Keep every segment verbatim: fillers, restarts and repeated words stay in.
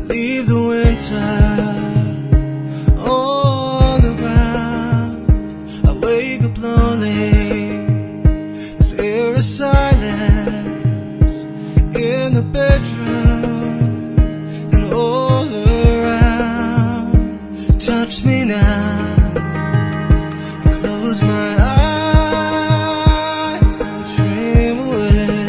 leave the winter on the ground. I wake up lonely, there's eerie silence in the bedroom and all around. Touch me now, I close my eyes and dream away.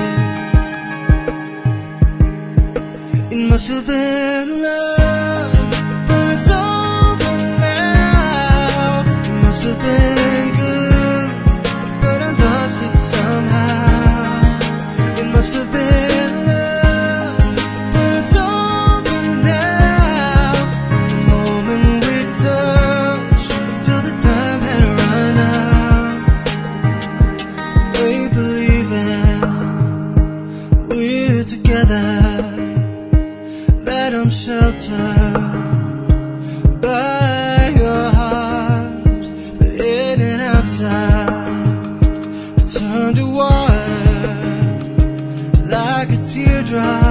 It must have been love, but it's over now. It must have been good, but I lost it somehow. It must have been love, but it's over now. From the moment we touched till the time had run out. Make believing we're together, that I'm sheltered by your heart, but in and outside I turn to water like a teardrop.